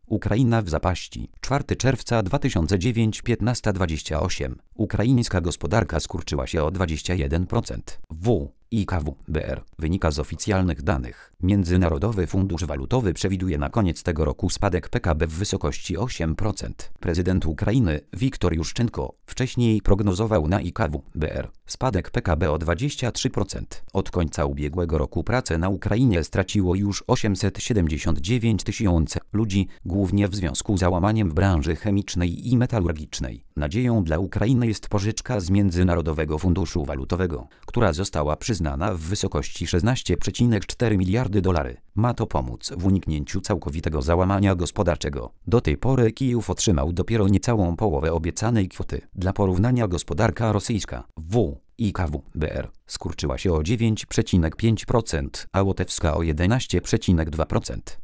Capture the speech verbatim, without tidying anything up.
Ukraina w zapaści. czwartego czerwca dwa tysiące dziewięć, piętnaście dwadzieścia osiem. Ukraińska gospodarka skurczyła się o dwadzieścia jeden procent. W. I K W B R wynika z oficjalnych danych. Międzynarodowy Fundusz Walutowy przewiduje na koniec tego roku spadek P K B w wysokości osiem procent. Prezydent Ukrainy Wiktor Juszczenko wcześniej prognozował na I K W B R spadek P K B o dwadzieścia trzy procent. Od końca ubiegłego roku pracę na Ukrainie straciło już osiemset siedemdziesiąt dziewięć tysięcy ludzi, głównie w związku z załamaniem w branży chemicznej i metalurgicznej. Nadzieją dla Ukrainy jest pożyczka z Międzynarodowego Funduszu Walutowego, która została przyznana w wysokości szesnaście przecinek cztery miliardy dolarów. Ma to pomóc w uniknięciu całkowitego załamania gospodarczego. Do tej pory Kijów otrzymał dopiero niecałą połowę obiecanej kwoty. Dla porównania gospodarka rosyjska W. I K W B R skurczyła się o dziewięć przecinek pięć procent, a łotewska o jedenaście przecinek dwa procent.